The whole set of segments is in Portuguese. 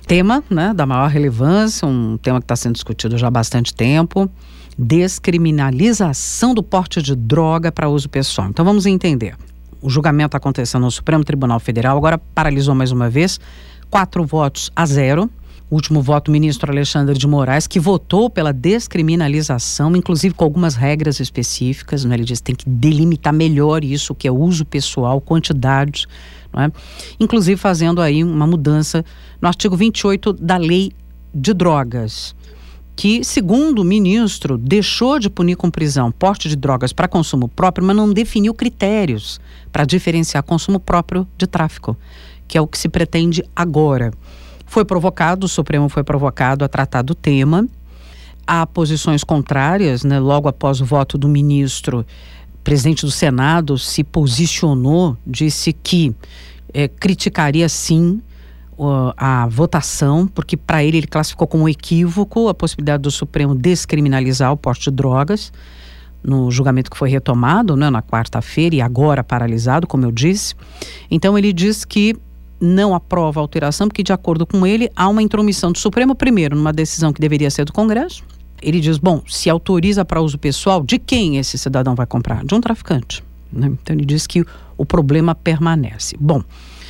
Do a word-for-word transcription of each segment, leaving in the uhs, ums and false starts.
tema, né, da maior relevância, um tema que está sendo discutido já há bastante tempo, descriminalização do porte de droga para uso pessoal. Então vamos entender. O julgamento acontecendo no Supremo Tribunal Federal, agora paralisou mais uma vez, quatro votos a zero. O último voto, o ministro Alexandre de Moraes, que votou pela descriminalização, inclusive com algumas regras específicas, né? Ele disse que tem que delimitar melhor isso, que é uso pessoal, quantidades, não é? Inclusive fazendo aí uma mudança no artigo vinte e oito da Lei de Drogas, que, segundo o ministro, deixou de punir com prisão porte de drogas para consumo próprio, mas não definiu critérios para diferenciar consumo próprio de tráfico, que é o que se pretende agora. Foi provocado, o Supremo foi provocado a tratar do tema. Há posições contrárias, né? Logo após o voto do ministro, o presidente do Senado se posicionou, disse que é, criticaria sim uh, a votação, porque para ele ele classificou como um equívoco a possibilidade do Supremo descriminalizar o porte de drogas, no julgamento que foi retomado, né, na quarta-feira e agora paralisado, como eu disse. Então ele diz que não aprova a alteração, porque de acordo com ele há uma intromissão do Supremo, primeiro, numa decisão que deveria ser do Congresso. Ele diz, bom, se autoriza para uso pessoal, de quem esse cidadão vai comprar? De um traficante, né? Então ele diz que o problema permanece. Bom,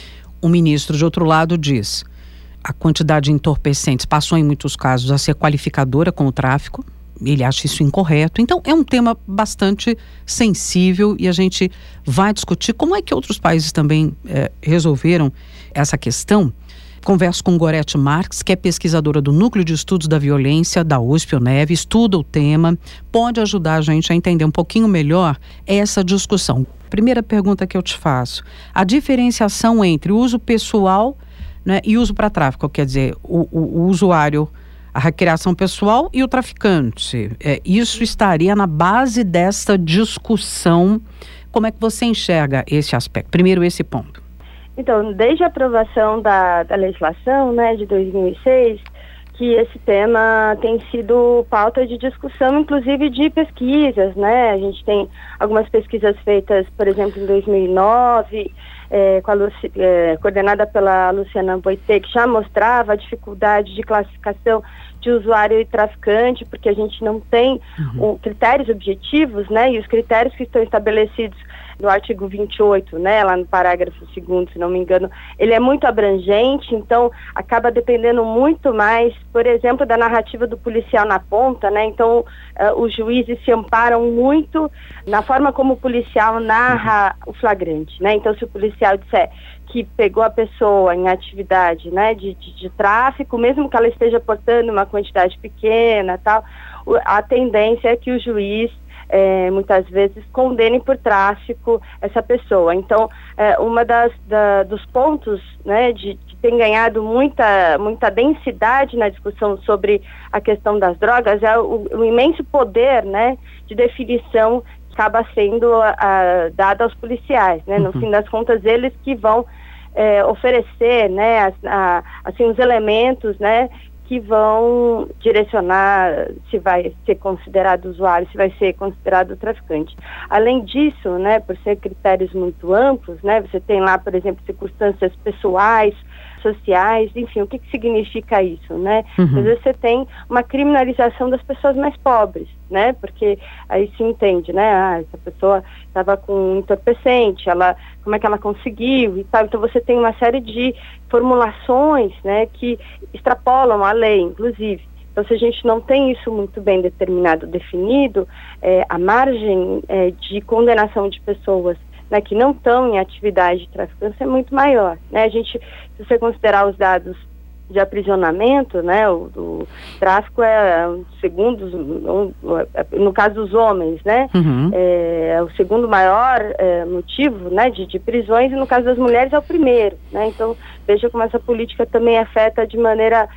o ministro, de outro lado, diz a quantidade de entorpecentes passou em muitos casos a ser qualificadora com o tráfico. Ele acha isso incorreto. Então é um tema bastante sensível e a gente vai discutir como é que outros países também eh, resolveram essa questão. Converso com Gorete Marques, que é pesquisadora do Núcleo de Estudos da Violência da U S P UNEV, estuda o tema, pode ajudar a gente a entender um pouquinho melhor essa discussão. Primeira pergunta que eu te faço, a diferenciação entre uso pessoal, né, e uso para tráfico, quer dizer, o, o, o usuário, a recreação pessoal e o traficante. É, isso estaria na base dessa discussão. Como é que você enxerga esse aspecto? Primeiro, esse ponto. Então, desde a aprovação da, da legislação, né, de dois mil e seis, que esse tema tem sido pauta de discussão, inclusive de pesquisas, né? A gente tem algumas pesquisas feitas, por exemplo, em dois mil e nove, é, com a Luci, é, coordenada pela Luciana Boitê, que já mostrava a dificuldade de classificação de usuário e traficante, porque a gente não tem uhum. um, critérios objetivos, né? E os critérios que estão estabelecidos no artigo vinte e oito, né, lá no parágrafo segundo, se não me engano, ele é muito abrangente, então acaba dependendo muito mais, por exemplo, da narrativa do policial na ponta, né? Então uh, os juízes se amparam muito na forma como o policial narra o flagrante, né? Então se o policial disser que pegou a pessoa em atividade, né, de, de, de tráfico, mesmo que ela esteja portando uma quantidade pequena, tal, a tendência é que o juiz É, muitas vezes condenem por tráfico essa pessoa. Então, é, uma das da, dos pontos, né, de que tem ganhado muita, muita densidade na discussão sobre a questão das drogas é o, o imenso poder, né, de definição que acaba sendo a, a, dado aos policiais, né? No uhum. fim das contas, eles que vão é, oferecer, né, a, a, assim, os elementos, né, que vão direcionar se vai ser considerado usuário, se vai ser considerado traficante. Além disso, né, por ser critérios muito amplos, né, você tem lá, por exemplo, circunstâncias pessoais, sociais, enfim, o que, que significa isso, né? Uhum. Às vezes você tem uma criminalização das pessoas mais pobres, né? Porque aí se entende, né? Ah, essa pessoa estava com um entorpecente, ela, como é que ela conseguiu e tal. Então você tem uma série de formulações, né, que extrapolam a lei, inclusive. Então, se a gente não tem isso muito bem determinado, definido, é, a margem é, de condenação de pessoas, né, que não estão em atividade de traficância é muito maior, né? A gente, se você considerar os dados de aprisionamento, né, o, o tráfico é um segundo, um, no caso dos homens, né, uhum. é, é o segundo maior é, motivo, né, de, de prisões, e no caso das mulheres é o primeiro, né? Então veja como essa política também afeta de maneira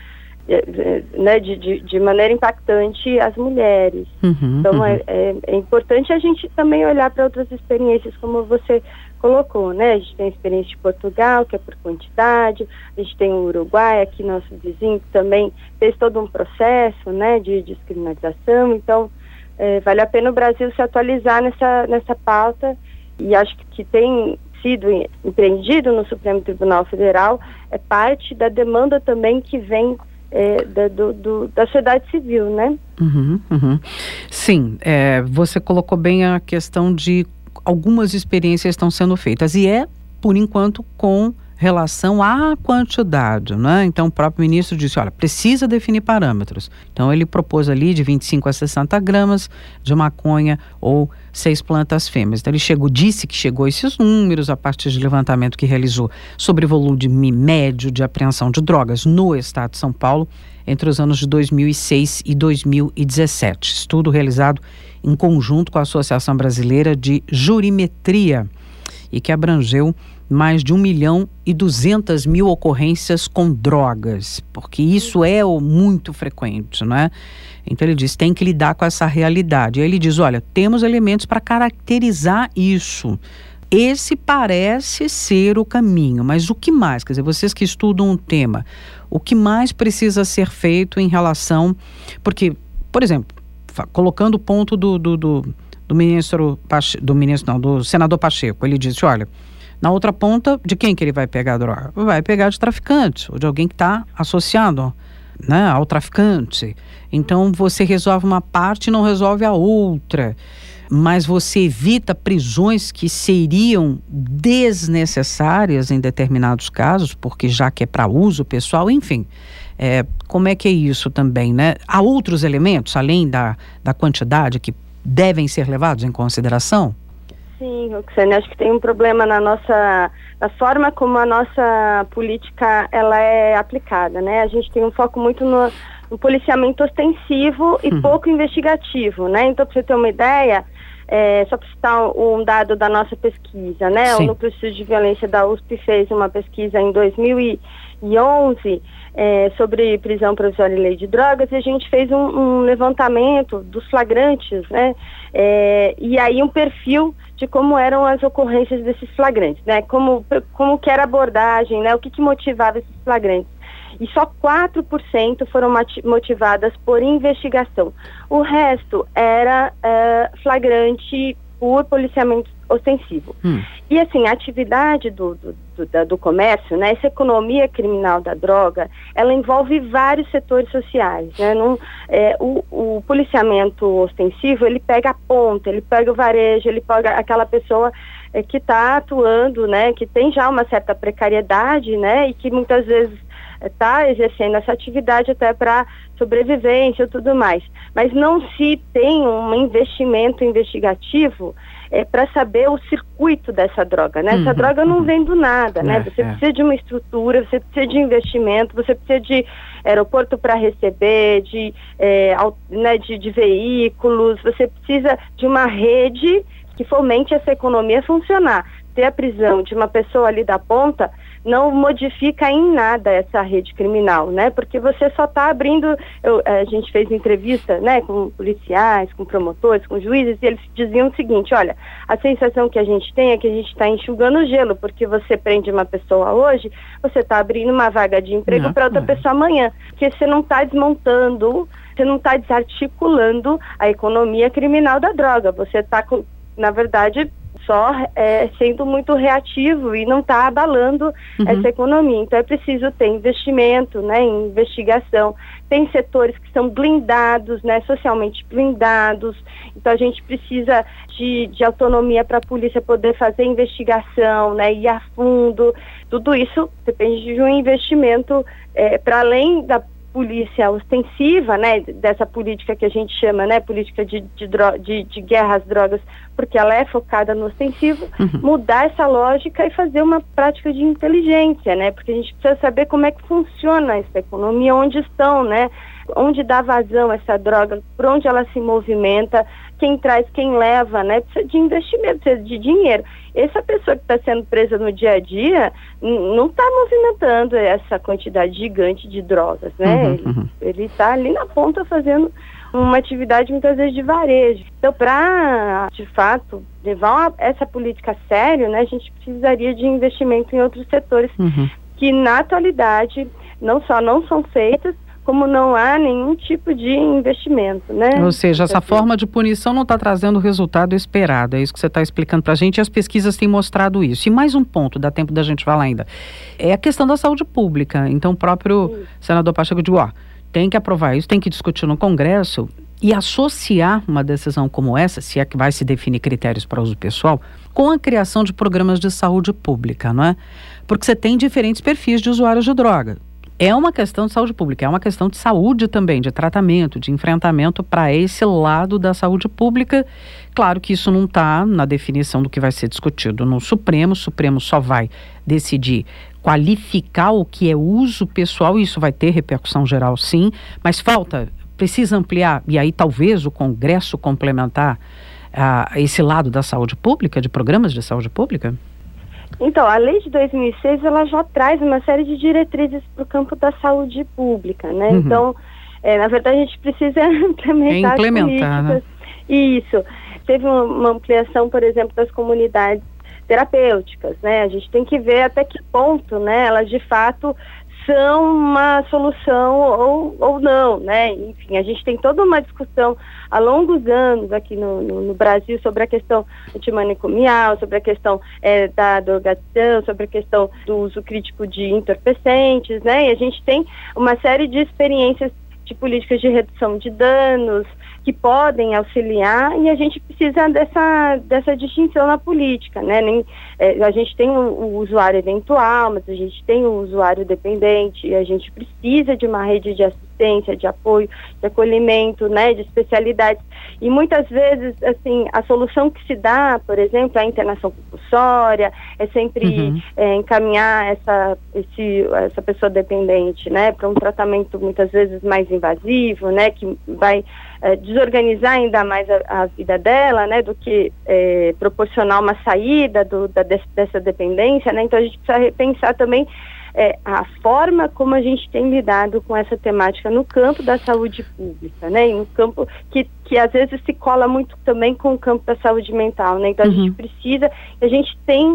né, de, de, de maneira impactante as mulheres. Uhum, então uhum. É, é, é importante a gente também olhar para outras experiências, como você colocou, né? A gente tem a experiência de Portugal, que é por quantidade, a gente tem o Uruguai, aqui nosso vizinho, que também fez todo um processo, né, de descriminalização. Então é, vale a pena o Brasil se atualizar nessa, nessa pauta, e acho que, que tem sido empreendido no Supremo Tribunal Federal é parte da demanda também que vem é, da, do, do, da sociedade civil, né? Uhum, uhum. Sim, é, você colocou bem a questão de algumas experiências estão sendo feitas e é, por enquanto, com relação à quantidade, né? Então o próprio ministro disse, olha, precisa definir parâmetros. Então ele propôs ali de vinte e cinco a sessenta gramas de maconha ou seis plantas fêmeas. Então ele chegou, disse que chegou a esses números a partir de levantamento que realizou sobre volume médio de apreensão de drogas no estado de São Paulo entre os anos de dois mil e seis e dois mil e dezessete. Estudo realizado em conjunto com a Associação Brasileira de Jurimetria e que abrangeu mais de um milhão e duzentas mil ocorrências com drogas, porque isso é muito frequente, não é? Então ele diz, tem que lidar com essa realidade. E aí ele diz, olha, temos elementos para caracterizar isso. Esse parece ser o caminho, mas o que mais? Quer dizer, vocês que estudam um tema, o que mais precisa ser feito em relação... Porque, por exemplo, colocando o ponto do, do, do, do ministro, Pache, do ministro, não, do senador Pacheco, ele disse, olha, na outra ponta, de quem que ele vai pegar a droga? Vai pegar de traficante, ou de alguém que está associado, né, ao traficante. Então você resolve uma parte e não resolve a outra. Mas você evita prisões que seriam desnecessárias em determinados casos, porque já que é para uso pessoal, enfim. É, como é que é isso também, né? Há outros elementos, além da, da quantidade, que devem ser levados em consideração? Sim, Roxane, acho que tem um problema na nossa, na forma como a nossa política ela é aplicada, né? A gente tem um foco muito no, no policiamento ostensivo e uhum. pouco investigativo, né? Então, para você ter uma ideia, é, só para citar um dado da nossa pesquisa, né? Sim. O Núcleo de Estudos de Violência da U S P fez uma pesquisa em dois mil e onze é, sobre prisão provisória e lei de drogas, e a gente fez um, um levantamento dos flagrantes, né? É, e aí um perfil de como eram as ocorrências desses flagrantes, né? Como, como que era a abordagem, né? O que, que motivava esses flagrantes. E só quatro por cento foram motivadas por investigação. O resto era é, flagrante por policiamento ostensivo. Hum. E assim, a atividade do, do, do, do comércio, né, essa economia criminal da droga, ela envolve vários setores sociais, né? Não, é, o, o policiamento ostensivo, ele pega a ponta, ele pega o varejo, ele pega aquela pessoa é, que está atuando, né, que tem já uma certa precariedade, né, e que muitas vezes está exercendo essa atividade até para sobrevivência e tudo mais. Mas não se tem um investimento investigativo é, para saber o circuito dessa droga, né? Uhum, Essa droga não uhum. vem do nada, né? É, você é. precisa de uma estrutura, você precisa de investimento, você precisa de aeroporto para receber, de, é, né, de, de veículos, você precisa de uma rede que fomente essa economia funcionar. Ter a prisão de uma pessoa ali da ponta não modifica em nada essa rede criminal, né? Porque você só está abrindo... Eu, a gente fez entrevista, né, com policiais, com promotores, com juízes, e eles diziam o seguinte, olha, a sensação que a gente tem é que a gente está enxugando gelo, porque você prende uma pessoa hoje, você está abrindo uma vaga de emprego para outra não. pessoa amanhã, porque você não está desmontando, você não está desarticulando a economia criminal da droga, você está, na verdade... só é, sendo muito reativo e não está abalando uhum. essa economia. Então é preciso ter investimento, né, em investigação. Tem setores que são blindados, né, socialmente blindados. Então a gente precisa de, de autonomia para a polícia poder fazer investigação, né, ir a fundo. Tudo isso depende de um investimento é, para além da polícia ostensiva, né, dessa política que a gente chama, né, política de, de, dro- de, de guerra às drogas, porque ela é focada no ostensivo, uhum. mudar essa lógica e fazer uma prática de inteligência, né, porque a gente precisa saber como é que funciona essa economia, onde estão, né, onde dá vazão essa droga, por onde ela se movimenta, quem traz, quem leva, né, precisa de investimento, precisa de dinheiro. Essa pessoa que está sendo presa no dia a dia n- não está movimentando essa quantidade gigante de drogas, né? Uhum, ele está ali na ponta fazendo uma atividade muitas vezes de varejo. Então, para, de fato, levar uma, essa política a sério, né, a gente precisaria de investimento em outros setores uhum. que, na atualidade, não só não são feitos, como não há nenhum tipo de investimento, né? Ou seja, essa forma de punição não está trazendo o resultado esperado, é isso que você está explicando para a gente, e as pesquisas têm mostrado isso. E mais um ponto, dá tempo da gente falar ainda, é a questão da saúde pública. Então o próprio Sim. senador Pacheco diz, ó, tem que aprovar isso, tem que discutir no Congresso e associar uma decisão como essa, se é que vai se definir critérios para uso pessoal, com a criação de programas de saúde pública, não é? Porque você tem diferentes perfis de usuários de droga. É uma questão de saúde pública, é uma questão de saúde também, de tratamento, de enfrentamento para esse lado da saúde pública. Claro que isso não está na definição do que vai ser discutido no Supremo. O Supremo só vai decidir qualificar o que é uso pessoal, e isso vai ter repercussão geral sim, mas falta, precisa ampliar, e aí talvez o Congresso complementar uh, esse lado da saúde pública, de programas de saúde pública? Então, a lei de dois mil e seis, ela já traz uma série de diretrizes para o campo da saúde pública, né? Uhum. Então, é, na verdade, a gente precisa implementar, é implementar, né? Isso. Teve uma, uma ampliação, por exemplo, das comunidades terapêuticas, né? A gente tem que ver até que ponto, né, elas de fato são uma solução ou, ou não, né? Enfim, a gente tem toda uma discussão há longos anos aqui no, no, no Brasil sobre a questão antimanicomial, sobre a questão é, da drogação, sobre a questão do uso crítico de entorpecentes, né? E a gente tem uma série de experiências de políticas de redução de danos que podem auxiliar, e a gente precisa dessa, dessa distinção na política, né? Nem, é, a gente tem o, o usuário eventual, mas a gente tem o usuário dependente, e a gente precisa de uma rede de assistência, de apoio, de acolhimento, né? De especialidades. E muitas vezes, assim, a solução que se dá, por exemplo, é a internação compulsória, é sempre uhum. é, encaminhar essa, esse, essa pessoa dependente, né? Para um tratamento muitas vezes mais invasivo, né? Que vai É, desorganizar ainda mais a, a vida dela, né, do que é, proporcionar uma saída do, da, dessa dependência, né? Então a gente precisa repensar também é, a forma como a gente tem lidado com essa temática no campo da saúde pública, né, e no campo que, que às vezes se cola muito também com o campo da saúde mental, né? Então a uhum. gente precisa, a gente tem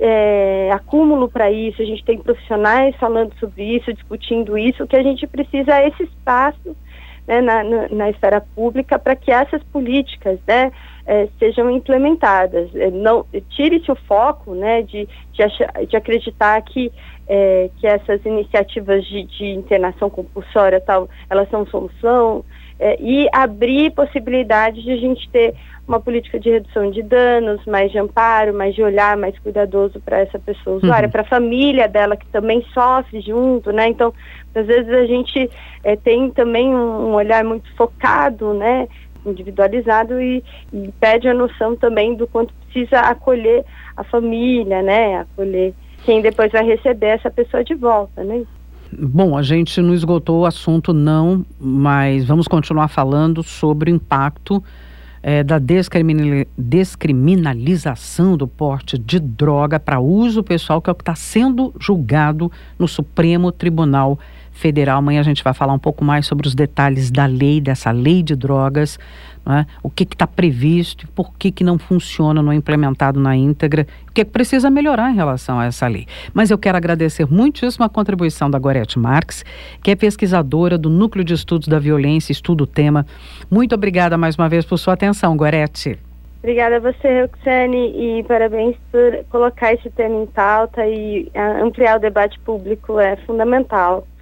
É, acúmulo para isso, a gente tem profissionais falando sobre isso, discutindo isso, que a gente precisa esse espaço, né, na, na, na esfera pública, para que essas políticas, né, é, sejam implementadas. É, não, tire-se o foco, né, de, de, achar, de acreditar que, é, que essas iniciativas de, de internação compulsória tal, elas são solução, é, e abrir possibilidades de a gente ter uma política de redução de danos, mais de amparo, mais de olhar mais cuidadoso para essa pessoa usuária, uhum. para a família dela, que também sofre junto, né? Então, às vezes a gente é, tem também um, um olhar muito focado, né, individualizado, e, e perde a noção também do quanto precisa acolher a família, né, acolher quem depois vai receber essa pessoa de volta, né? Bom, a gente não esgotou o assunto não, mas vamos continuar falando sobre o impacto É, da descriminal, descriminalização do porte de droga para uso pessoal, que é o que está sendo julgado no Supremo Tribunal Federal. Amanhã a gente vai falar um pouco mais sobre os detalhes da lei, dessa lei de drogas, né? O que está previsto e por que, que não funciona, não é implementado na íntegra, o que, que precisa melhorar em relação a essa lei. Mas eu quero agradecer muitíssimo a contribuição da Gorete Marques, que é pesquisadora do Núcleo de Estudos da Violência, estuda o tema. Muito obrigada mais uma vez por sua atenção, Gorete. Obrigada a você, Roxane, e parabéns por colocar esse tema em pauta, e ampliar o debate público é fundamental.